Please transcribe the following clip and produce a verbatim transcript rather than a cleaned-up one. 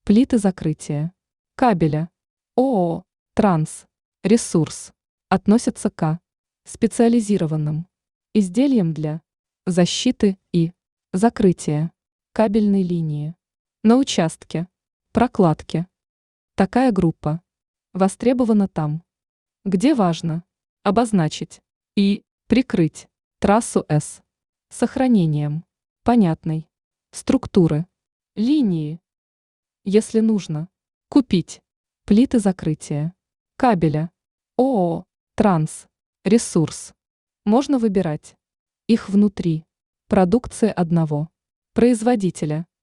плиты закрытия, кабеля. ООО «Транс Ресурс» относится к специализированным изделиям для защиты и закрытия кабельной линии на участке прокладки. Такая группа востребована там, где важно обозначить и прикрыть трассу С сохранением понятной структуры линии. Если нужно купить плиты закрытия кабеля ООО «Транс Ресурс», можно выбирать их внутри продукции одного производителя